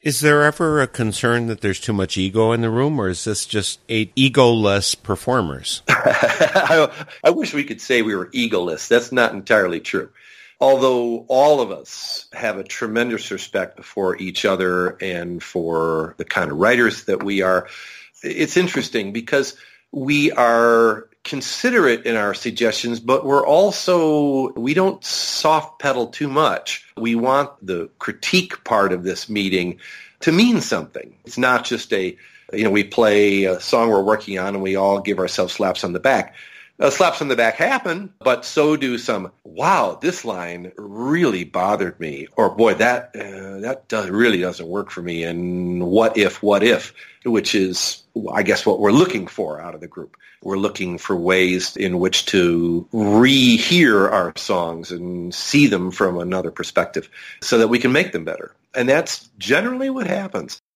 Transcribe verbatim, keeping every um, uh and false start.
Is there ever a concern that there's too much ego in the room, or is this just eight egoless performers? I, I wish we could say we were egoless. That's not entirely true. Although all of us have a tremendous respect for each other and for the kind of writers that we are, it's interesting because we are considerate in our suggestions, but we're also, we don't soft pedal too much. We want the critique part of this meeting to mean something. It's not just a, you know, we play a song we're working on and we all give ourselves slaps on the back. Uh, slaps on the back happen, but so do some, wow, this line really bothered me, or boy, that uh, that does, really doesn't work for me, and what if, what if, which is, I guess, what we're looking for out of the group. We're looking for ways in which to rehear our songs and see them from another perspective so that we can make them better. And that's generally what happens.